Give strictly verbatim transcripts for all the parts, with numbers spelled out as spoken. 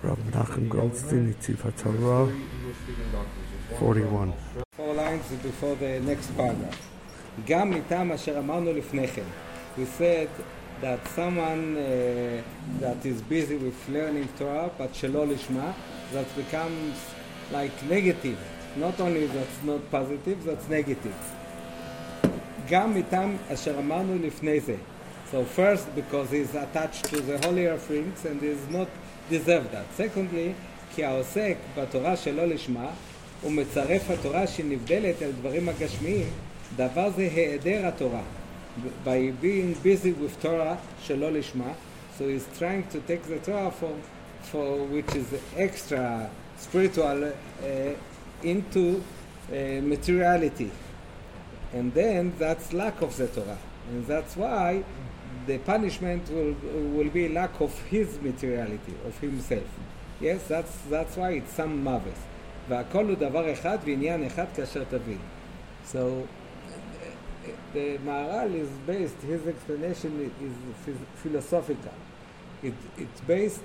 Rabbi Nachum Goldstein, Tzivah Torah, forty-one. Four lines before the next paragraph. גם מטעם אשר אמרנו לפני כן. We said that someone uh, that is busy with learning Torah, but שלא לשמה, that becomes like negative. Not only that's not positive, that's negative. גם מטעם אשר אמרנו לפני זה. So first, because he's attached to the holier things and is not deserve that. Secondly, כי העוסק בתורה שלא לשמה, הוא מצרף התורה שנבדלת על דברים הגשמיים, דבר זה היעדר התורה. By being busy with Torah שלא לשמה, so he's trying to take the Torah for, for which is extra spiritual uh, into uh, materiality. And then that's lack of the Torah. And that's why the punishment will will be lack of his materiality, of himself. Yes, that's that's why it's some maves. והכל הוא דבר אחד ועניין אחד כאשר תבין. So the Maharal is based, his explanation is philosophical. It, it's based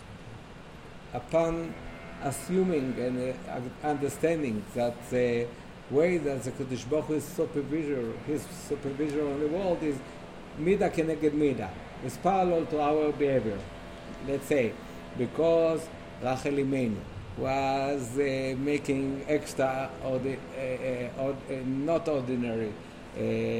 upon assuming and uh, understanding that the way that the Kodesh Baruch Hu is supervisor, his supervisor on the world is Mida keneged Mida. It's parallel to our behavior. Let's say, because Rachel Imenu was uh, making extra, ordi- uh, uh, uh, not ordinary, uh,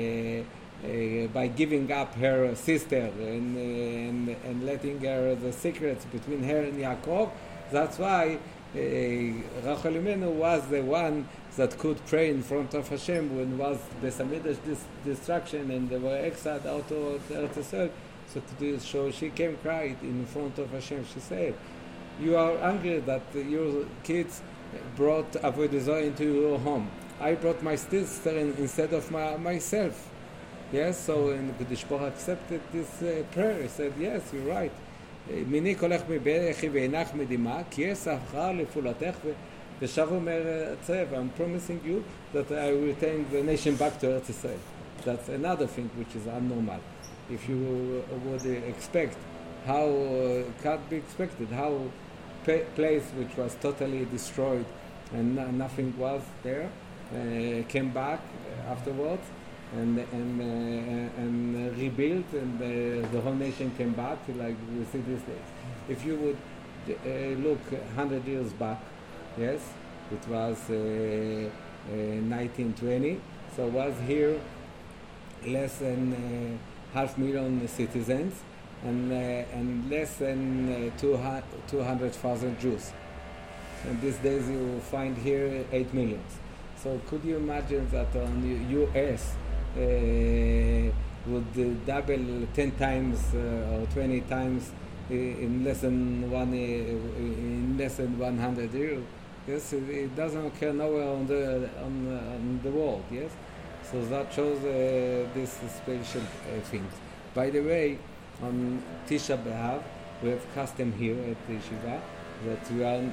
uh, by giving up her sister and, and, and letting her the secrets between her and Yaakov. That's why uh, Rachel Imenu was the one that could pray in front of Hashem when was the Samidash dis- destruction and they were exiled out of Eretz Yisrael. So, to do, so she came cried in front of Hashem. She said, "You are angry that your kids brought Avodah Zarah into your home. I brought my sister in, instead of my, myself." Yes, so and Kodesh Baruch Hu accepted this uh, prayer. He said, "Yes, you're right. מיני קולך מברכי ועינך מדמעה, כי יש שכר לפעולתך ושב אומר צב, I'm promising you that I will return the nation back to Eretz Yisrael." That's another thing which is abnormal. If you would expect how, uh, can't be expected, how pa- place which was totally destroyed and no- nothing was there, uh, came back afterwards and and uh, and rebuilt, and uh, the whole nation came back like we see these days. If you would uh, look one hundred years back, yes, it was uh, uh, nineteen twenty, so was here less than uh, half million citizens and uh, and less than uh, two hundred thousand Jews. And these days you find here eight million. So could you imagine that on the U S uh, would uh, double ten times uh, or twenty times in less than one uh, in less than one hundred years? Yes, it, it doesn't occur nowhere on the on, uh, on the world. Yes, so that shows uh, this special uh, things. By the way, on Tisha B'Av, we have custom here at the Yeshiva that we are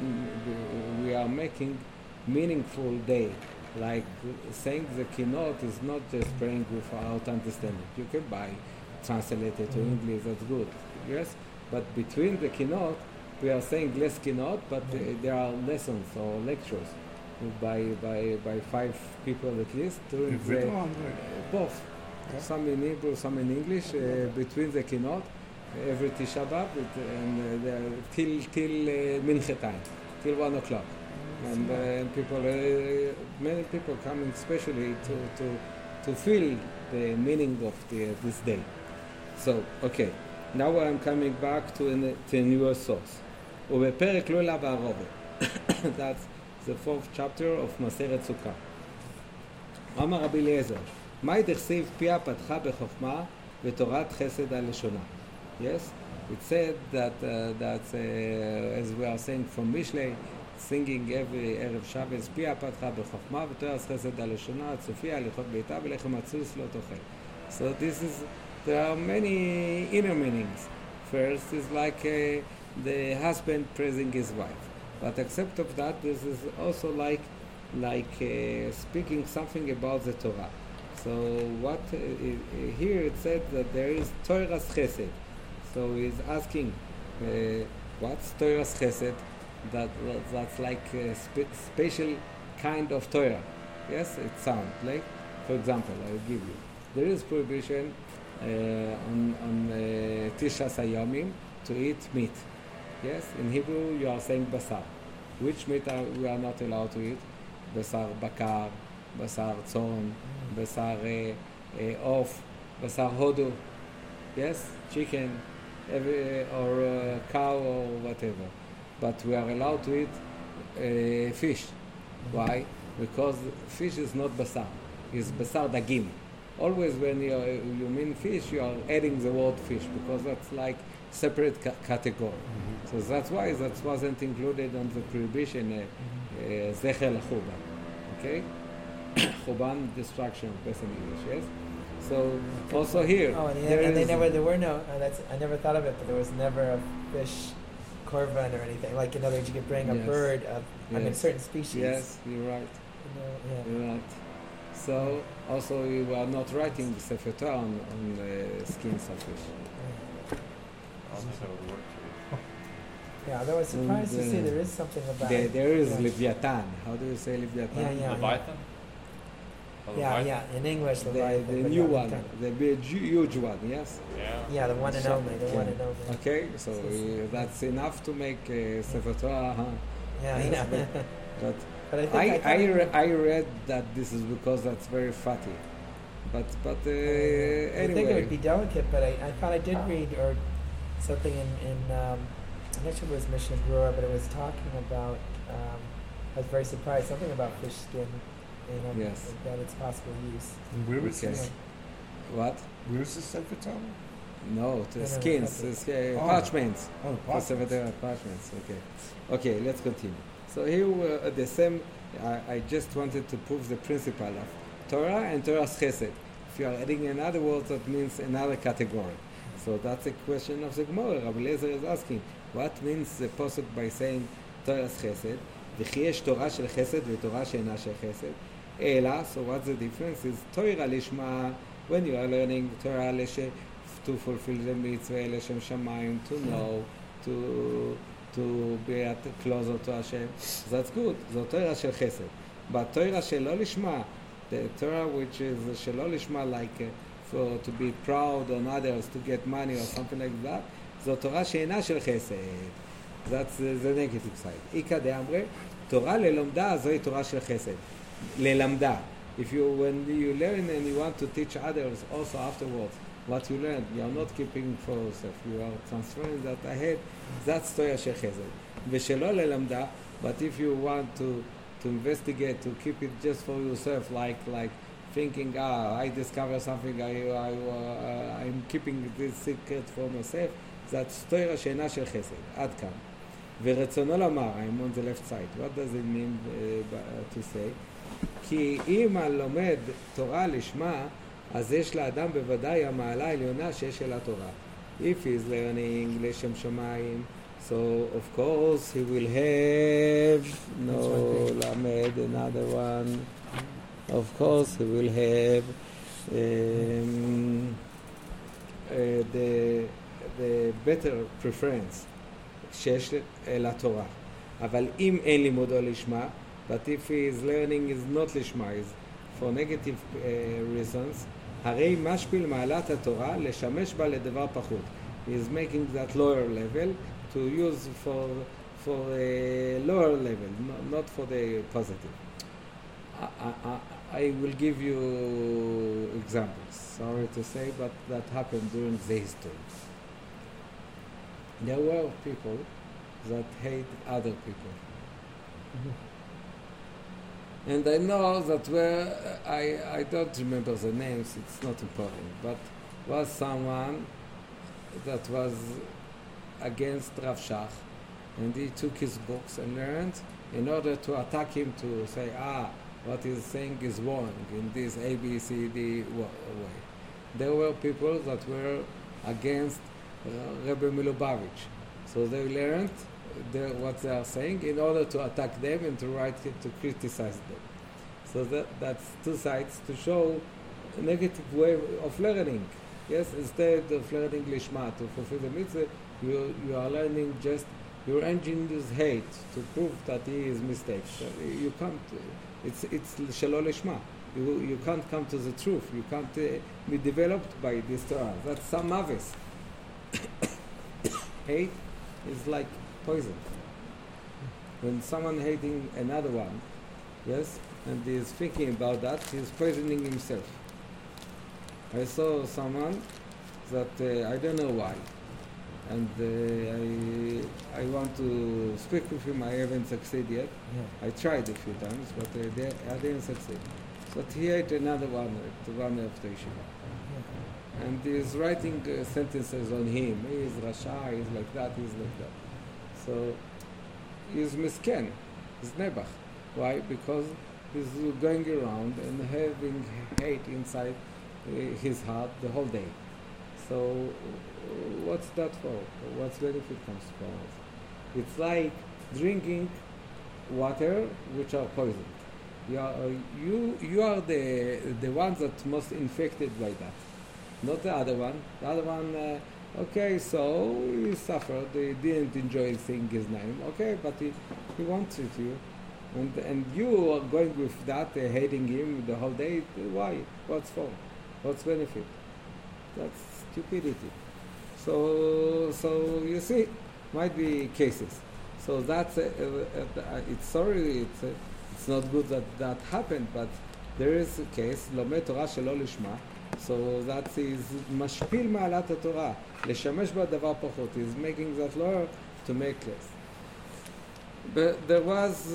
we are making meaningful day, like saying the Kinot is not just praying without understanding. You can buy translated to English, that's good. Yes, but between the Kinot, we are saying less Kinot, but uh, there are lessons or lectures by by by five people at least during the, uh, both. Yeah. Some in Hebrew, some in English, uh, between the Kinot, every Tisha B'Av, and uh, till till uh, Mincha time, till one o'clock, and, uh, and people, uh, many people coming especially to to to feel the meaning of the, this day. So, okay, now I'm coming back to a to a newer source. ובפרק לא לה בערובה. That's the fourth chapter of מסכת סוכה. אמר רבי אליעזר, מאי דכסיב פיה פתחה בחוכמה ותורת חסד על לשונה. Yes, it said that uh, that uh, as we are saying from Mishlei, singing every ערב Shabbos, פיה פתחה בחוכמה ותורת חסד על לשונה, צופיה הליכות ביתה ולחם עצוס לא תאכל. So this is, there are many inner meanings. First is like uh, the husband praising his wife, but except of that, this is also like like uh, speaking something about the Torah. So what uh, uh, here it said that there is Torah's chesed. So he's asking uh, What's Torah's chesed? That, that that's like a spe- special kind of Torah. Yes, it sounds like. For example, I'll give you. There is prohibition uh, on on uh, Tishas Hayomim to eat meat. Yes, in Hebrew you are saying basar. Which meat are we are not allowed to eat? Basar bakar, basar tzon, basar uh, uh, off, basar hodu. Yes, chicken, every, uh, or uh, cow or whatever. But we are allowed to eat uh, fish. Why? Because fish is not basar. It's basar dagim. Always when you, you mean fish, you are adding the word fish because that's like separate ca- category. Mm-hmm. So that's why that wasn't included on the prohibition, zecher uh, chuban. Okay? Chuban, destruction, best in English, yes? So also here. Oh, and, yeah, and they never, there were no, uh, that's, I never thought of it, but there was never a fish korban or anything. Like, in other words, you could bring a yes. bird of, yes. I mean, certain species. Yes, you're right. You know, yeah. You're right. So also we are not writing the Sefer Torah on, on the skins of fish. Right. I don't think that would work for Yeah, although I was surprised And, to see uh, there is something about There, it. there is yeah. Leviathan. How do you say Leviathan? Yeah, you. yeah. Leviathan? Oh, Yeah, Leviathan? yeah, in English, The, Leviathan, the but new not one, Leviathan. the big, huge one, yes? Yeah. Yeah, the one and So- only, the one yeah. and only. Okay, so uh, that's enough to make uh, Sefer Torah, huh? Yeah, Yes, yeah. but- But But I think I, I, I, thought it- re- I read that this is because that's very fatty. But, but uh, I think it anyway, would be delicate, but I, I thought I did read or something in, in um, I'm not sure if it was Mishnah Brura, but it was talking about, um, I was very surprised, something about fish skin, you know, Yes. that it's possible use. And where is Okay. this? what? Where is this Sefer Torah? No, the No, no, no, skins, okay. the sk- uh, Oh. parchments. Oh, For Sefer Torah parchments, okay. Okay, let's continue. So here uh, the same, I, I just wanted to prove the principle of Torah and Torah's chesed. If you are adding another word, that means another category. So that's a question of the Gemara. Rabbi Eliezer is asking, what means the posuk by saying Torah's chesed? וכי יש תורה של חסד ותורה שאינה של חסד. אלא, so what's the difference? Is Torah לשמה, when you are learning Torah לש, to fulfill the mitzvah לשם שמיים, to know, to, to be at, closer to Hashem. That's good. זו תורה של חסד. But תורה שלא לשמה, the Torah which is שלא לשמה, like uh, for to be proud on others, to get money or something like that, זו תורה שאינה של חסד. That's the, the negative side. איכא דאמרי, תורה ללומדה זוהי תורה של חסד. ללמדה. If you, when you learn and you want to teach others also afterwards, what you learned, you are not keeping for yourself. You are transferring that ahead. That's תורה של חסד. ושלא ללמדה, but if you want to to investigate, to keep it just for yourself, like like thinking, ah, I discover something, I, I, uh, I'm keeping this secret for myself, that's תורה שאינה של חסד. עד כאן. ורצונו לומר, I'm on the left side, what does it mean uh, to say? כי אם הלומד תורה לשמה, אז יש לאדם בוודאי המעלה העליונה שיש אל התורה. If he's learning לשם שמיים, so of course he will have, no, למד, another one, of course he will have um, uh, the, the better preference שיש אל התורה. אבל אם אין לימודו לשמה, but if he is learning is not לשמה, is for negative uh, reasons, הרי משפיל מעלת התורה לשמש בה לדבר פחות. He is making that lower level to use for for a lower level, no, not for the positive. I, I, I will give you examples. Sorry to say, but that happened during the history. There were people that hate other people. Mm-hmm. And I know that were, I, I don't remember the names, it's not important, but was someone that was against Rav Shach, and he took his books and learned in order to attack him, to say, ah, what he's saying is wrong in this A, B, C, D way. There were people that were against Uh, Rebbe Milubavitch. So they learned the, what they are saying in order to attack them and to write to criticize them. So that, that's two sides to show a negative way of learning. Yes, instead of learning Lishma to fulfill the mitzvah, you, you are learning just your engine is hate to prove that he is mistake. So you can't. It's it's shelo lishma. You you can't come to the truth. You can't uh, be developed by this Torah. That's some mavis. Hate is like poison. When someone hating another one, yes, and he is thinking about that, he is poisoning himself. I saw someone that uh, I don't know why, and uh, I I want to speak with him. I haven't succeeded yet. Yeah. I tried a few times, but uh, they, I didn't succeed. But he had another one, uh, one of the yeshiva. Yeah. And he's writing uh, sentences on him. He is Rasha, he's like that, he's like that. So he's misken, he's Nebach. Why? Because he's going around and having hate inside uh, his heart the whole day. So uh, what's that for? What's benefit comes from it? It's like drinking water which are poisoned. You are, uh, you, you are the, the ones that most infected by that, not the other one. The other one, uh, okay, so he suffered, he didn't enjoy saying his name, okay, but he, he wants it you. And, and you are going with that, uh, hating him the whole day. Why? What's for? What's benefit? That's stupidity. So, so you see, might be cases. So that's, uh, uh, uh, it's sorry, it's, uh, it's not good that that happened, but there is a case, לומד תורה שלא לשמה, so that is משפיל מעלת התורה, לשמש בה דבר פחות, is making that lower to make less. But there was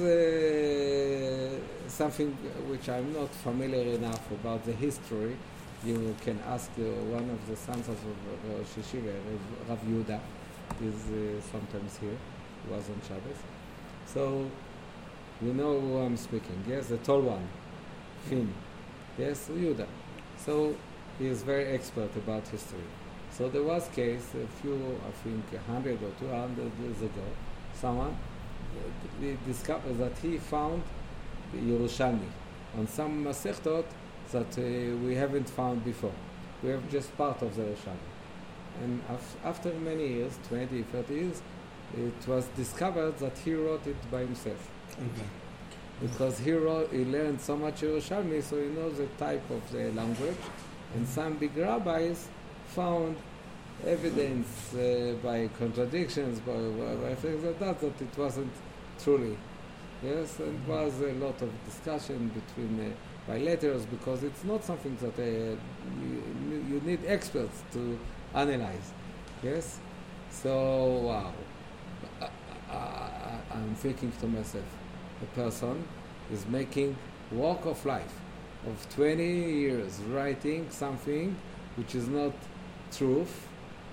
uh, something which I'm not familiar enough about the history. You can ask uh, one of the sons of uh, Rosh Yeshiva, Rav Yehuda, is uh, sometimes here, he was on Shabbos. So, you know who I'm speaking, yes, the tall one, Finn, yes, Yehuda. So, he is very expert about history. So there was case a few, I think, a hundred or two hundred years ago, someone uh, discovered that he found the Yerushalmi on some Masechtot that uh, we haven't found before. We have just part of the Yerushalmi. And af- after many years, twenty, thirty years, it was discovered that he wrote it by himself. Okay. Because he, wrote, he learned so much Yerushalmi, so he knows the type of the language. And some big rabbis found evidence uh, by contradictions, by, by things like that, that it wasn't truly. Yes, and it was a lot of discussion between uh, by letters, because it's not something that uh, you, you need experts to analyze. Yes, so wow, I, I, I'm thinking to myself, a person is making walk of life of twenty years writing something which is not truth.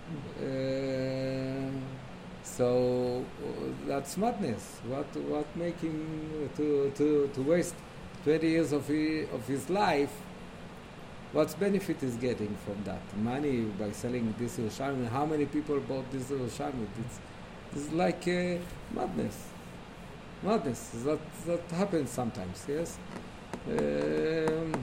Uh, so uh, that's madness. What what make him to, to, to waste twenty years of his, of his life? What benefit is getting from that? Money by selling this Yerushalmi. How many people bought this Yerushalmi? It's, it's like uh, madness. Madness. That, that happens sometimes, yes? Um,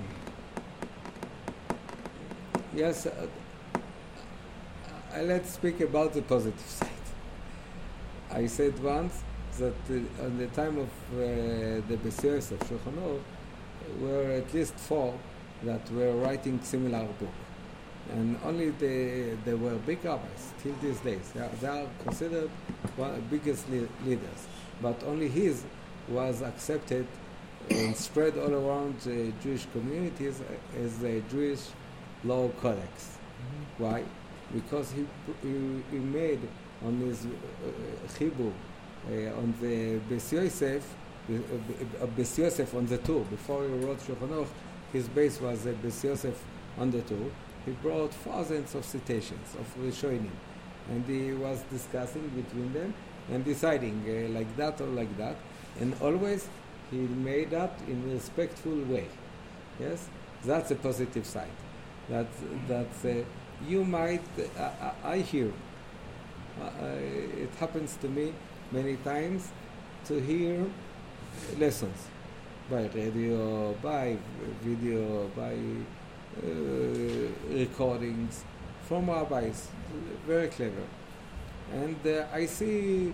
yes, uh, uh, let's speak about the positive side. I said once that uh, on the time of uh, the Besios of Shulchan Aruch, were at least four that were writing similar book. And only the, they were big rabbis till these days. They are, they are considered one of the biggest le- leaders. But only his was accepted and spread all around the Jewish communities as a Jewish law codex. Mm-hmm. Why? Because he, he, he made on his uh, chibur, uh, on the Beis Yosef, uh, Beis Yosef on the tour, before he wrote Shulchan Aruch, his base was uh, Beis Yosef on the tour. He brought thousands of citations of Rishonim, and he was discussing between them and deciding uh, like that or like that, and always he made that in a respectful way. Yes, that's a positive side. That that uh, you might. Uh, I, I hear. Uh, it happens to me many times to hear lessons by radio, by video, by uh, recordings from rabbis, very clever. And uh, I see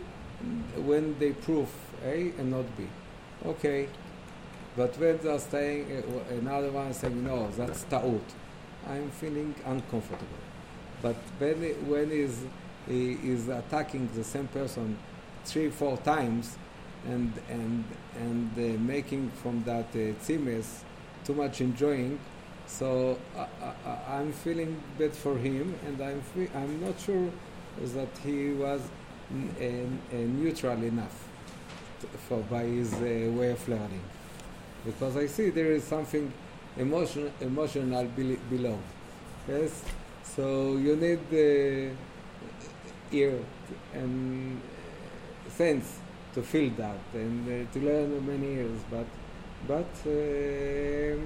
when they prove A and not B. Okay, but when they're saying, uh, another one is saying, no, that's ta'ut, I'm feeling uncomfortable. But when, when is, he is attacking the same person three, four times, and and and uh, making from that uh, tzimes too much enjoying, so I, I, I'm feeling bad for him, and I'm fe- I'm not sure that he was n- uh, neutral enough to, for by his uh, way of learning, because I see there is something emotional emotional be- below. Yes, so you need the uh, ear and sense to feel that and uh, to learn many years, but but uh,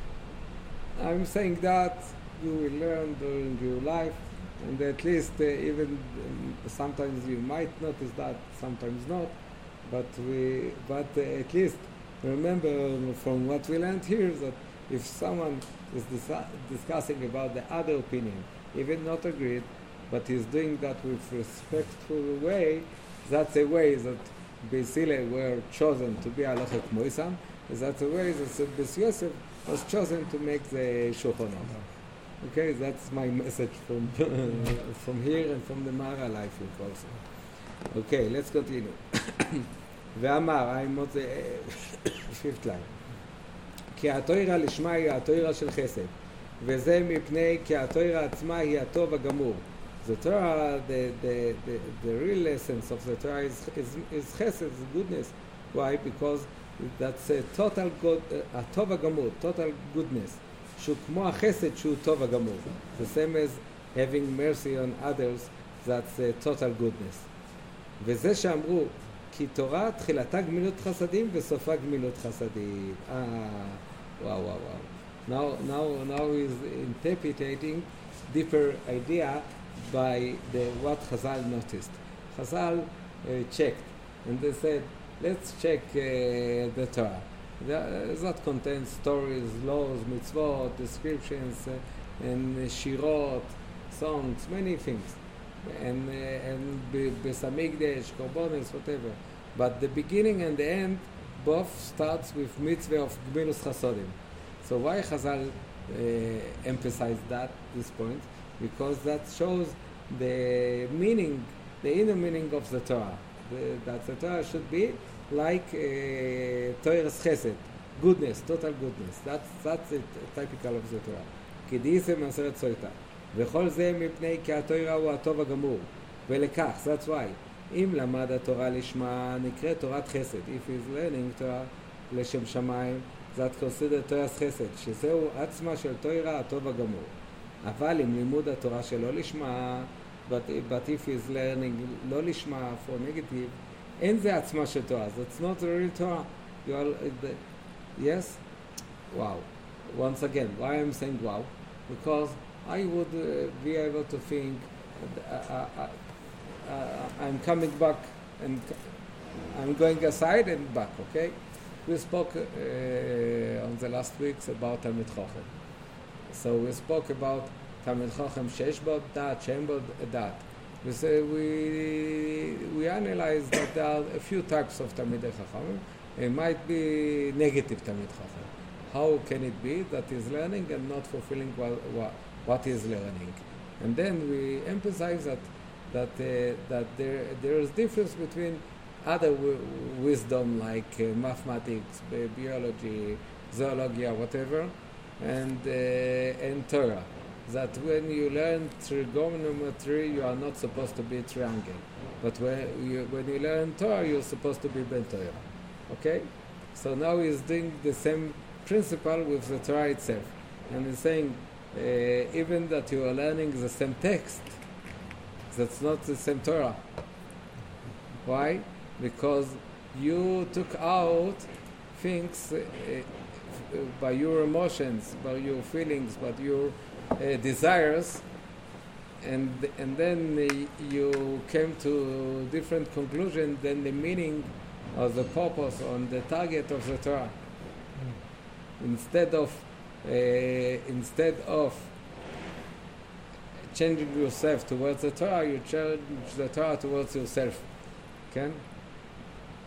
I'm saying that you will learn during your life, and at least uh, even um, sometimes you might notice that, sometimes not, but we but uh, at least remember from what we learned here that if someone is dis- discussing about the other opinion, even not agreed, but he's doing that with respectful way, that's a way that Beisile were chosen to be Halachik Moisam, is that a way that Beis Yosef was chosen to make the Shulchan Aruch. Okay, that's my message from from here and from the Mara life also. Okay, let's continue. ואמר, I'm on the fifth line. כי התוירה לשמה היא התוירה של חסד, וזה מפני כי התוירה עצמה היא הטוב הגמור. The Torah, the, the, the, the real essence of the Torah is, is, is chesed, is goodness. Why? Because that's a total good, a tov הגמור, total goodness. שהוא כמו החסד שהוא טוב הגמור. The same as having mercy on others, that's a total goodness. וזה שאמרו, כי תורה תחילתה גמילות חסדים וסופה גמילות חסדים. אה, וואו, וואו, וואו. Now, now, now he's interpreting deeper idea by the, what Chazal noticed. Chazal uh, checked, and they said, let's check uh, the Torah. The, that contains stories, laws, mitzvot, descriptions, uh, and uh, shirot, songs, many things. And, uh, and Besamigdash, Korbanos, whatever. But the beginning and the end both starts with mitzvah of Gmilus Chasodim. So why Chazal uh, emphasized that, this point? Because that shows the meaning, the inner meaning of the Torah. The, that the Torah should be like uh, Torah's chesed, goodness, total goodness. That's, that's it, typical of the Torah. כי דיסם מעשרת סויטה. וכל זה מפני כי התורה הוא הטוב הגמור. ולכך, that's why, אם למד התורה לשמה, נקרא תורת חסד. If he's learning Torah לשם שמיים, that considered Torah's חסד, שזהו עצמה של תורה הטוב הגמור. אבל אם לימוד התורה שלא לשמה, but, but if he's learning לא לשמה, for negative, אין זה עצמה של תורה. That's not the real Torah. You are, uh, the, yes? Wow. Once again, why I'm saying wow? Because I would uh, be able to think, uh, uh, uh, uh, I'm coming back and c- I'm going aside and back, okay? We spoke uh, on the last weeks about Talmid Chochem. So we spoke about Talmid Chochem Shesh Bo Dat, Shem Bo Dat. We, say we, we analyzed that there are a few types of Talmidei Chacham. It might be negative Talmid Chacham. How can it be that he's learning and not fulfilling what, what, what he's learning? And then we emphasize that that uh, that there there is difference between other w- wisdom like uh, mathematics, bi- biology, zoology, whatever, and uh, and Torah. That when you learn trigonometry, you are not supposed to be a triangle, but when you when you learn Torah, you're supposed to be Ben Torah. Okay, so now he's doing the same principle with the Torah itself, and he's saying uh, even that you are learning the same text, that's not the same Torah. Why? Because you took out things uh, uh, by your emotions, by your feelings, by your uh, desires, and and then uh, you came to different conclusion than the meaning or the purpose on the target of the Torah. Instead of uh, instead of changing yourself towards the Torah, you change the Torah towards yourself. Okay?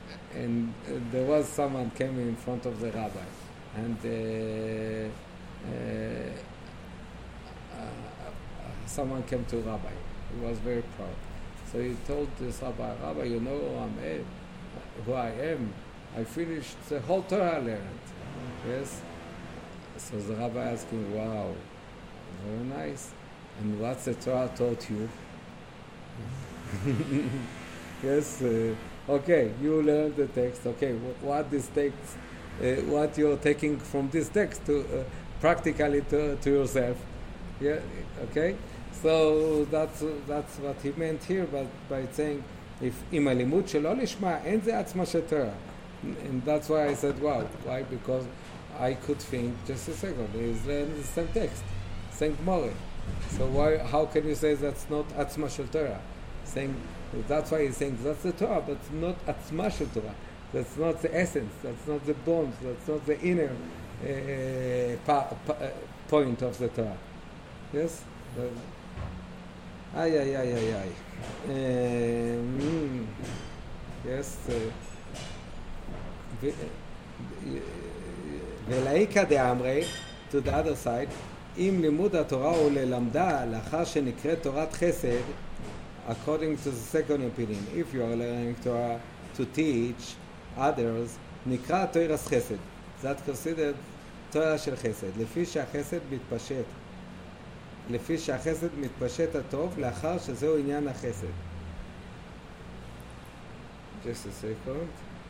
and uh, there was someone came in front of the rabbi, and uh, uh, uh, someone came to rabbi. He was very proud. So he told this rabbi, Rabbi, you know who, I'm, eh, who I am? I finished the whole Torah I learned. Yes? So the rabbi asked him, wow, very nice. And what's the Torah taught you? Yes, uh, okay, you learned the text. Okay, wh- what this text, uh, what you're taking from this text to uh, practically to, to yourself. Yeah, okay. So that's uh, that's what he meant here, but by saying, if im halimud shelo lishma, אין זה עצמה של Torah. And that's why I said, wow, why? Because I could think just a second, he's learning the same text, same Gemara. So why? How can you say that's not Atzma Shel Torah? Saying that's why he's saying that's the Torah, but it's not Atzma Shel Torah. That's not the essence. That's not the bones. That's not the inner uh, pa- pa- uh, point of the Torah. Yes. Ay ay ay ay ay. Um, yes. ולאיקא דאמרי, to the other side. אם לימוד התורה הוא ללמדה לאחר שנקראת תורת חסד, according to the second opinion, if you are learning Torah to teach others, נקרא תורס חסד. That considered תורה של חסד. לפי שהחסד מתפשט. לפי שהחסד מתפשט הטוב לאחר שזהו עניין החסד. Just a second.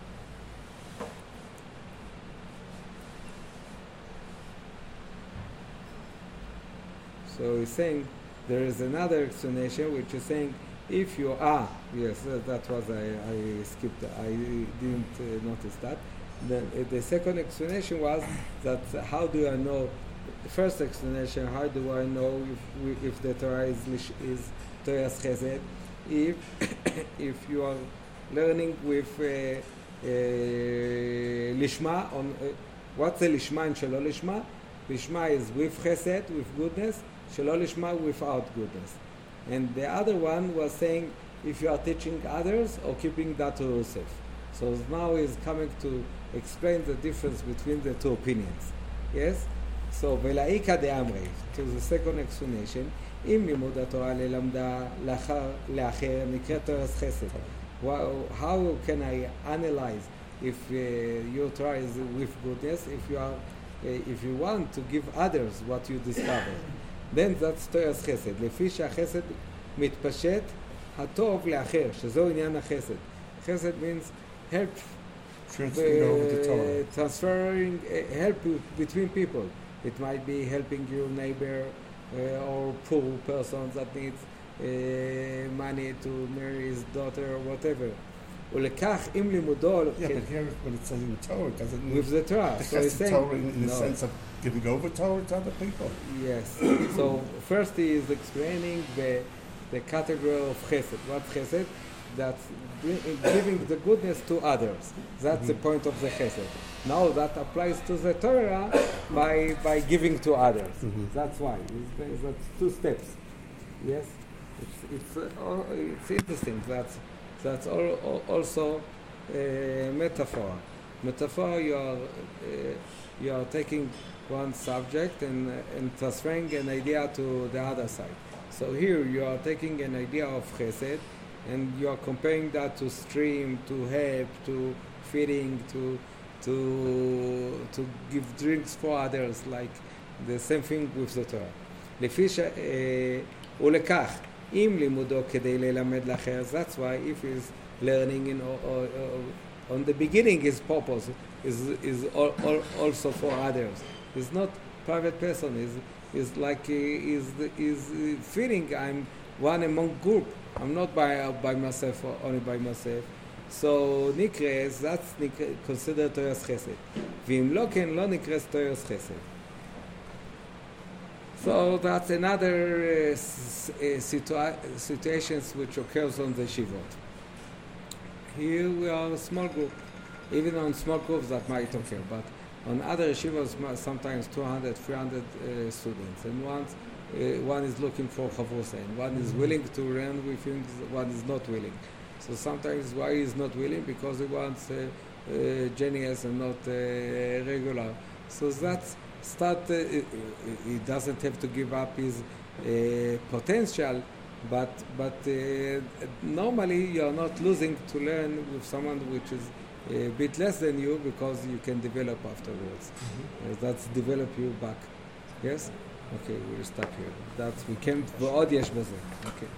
So he's saying there is another explanation which is saying if you are, yes, uh, that was, I, I skipped, I didn't uh, notice that. The, uh, the second explanation was that uh, how do I know, the first explanation, how do I know if we, if the Torah is, is Torah's Chesed, if, if you are learning with uh, uh, Lishma, on, uh, what's the Lishma and Shelo Lishma? Lishma is with Chesed, with goodness, Shelo Lishma without goodness. And the other one was saying if you are teaching others or keeping that to yourself. So now he's coming to explain the difference between the two opinions. Yes? So, ולאיקא דאמרי, to the second explanation, אם לימוד התורה ללמדה לאחר, לאחר נקראת תורס חסד. How can I analyze if uh, your Torah is with goodness, if you are Uh, if you want to give others what you discover, then that's תורס חסד. לפי שהחסד מתפשט הטוב לאחר, שזהו עניין החסד. חסד means help, transferring uh, over the Torah. Transferring uh, help between people. It might be helping your neighbor uh, or poor person that needs uh, money to marry his daughter or whatever. ולכך אם לימודו, yeah, but here when it says in the Torah, does it mean with the Torah? So he's saying, Torah in, in the no. sense of giving over Torah to other people? Yes. So first he is explaining the the category of chesed. What's chesed? That's giving the goodness to others. That's mm-hmm. the point of the chesed. Now that applies to the Torah by by giving to others. Mm-hmm. That's why. It's, that's two steps. Yes. It's it's uh, it's interesting. That's That's all, all, also a metaphor. Metaphor, you are uh, you are taking one subject and uh, and transferring an idea to the other side. So here you are taking an idea of chesed, and you are comparing that to stream, to help, to feeding, to to to give drinks for others, like the same thing with the Torah. לפי ש... ולכך אם לימודו כדי ללמד לאחר, that's why if he's learning in, or, or, or, on the beginning his purpose is, is all, all, also for others. He's not private person, he's, he's like he is is feeling I'm one among group. I'm not by uh, by myself or only by myself. So נקרס, that's considered תורס חסד. ואם לא כן, לא נקרס תורס חסד. So that's another uh, s- uh, situa- situations which occurs on the yeshivot. Here we are a small group. Even on small groups that might occur, but on other yeshivos sometimes two hundred, three hundred uh, students, and one, uh, one is looking for chavrusa, and one is willing to learn with him, one is not willing. So sometimes why he's not willing? Because he wants uh, uh, genius and not uh, regular. So that's start. Uh, he doesn't have to give up his uh, potential, but but uh, normally you're not losing to learn with someone which is a bit less than you, because you can develop afterwards. Mm-hmm. Uh, that's develop you back. Yes? Okay, we'll stop here. That's, we came ועוד יש בזה. Okay.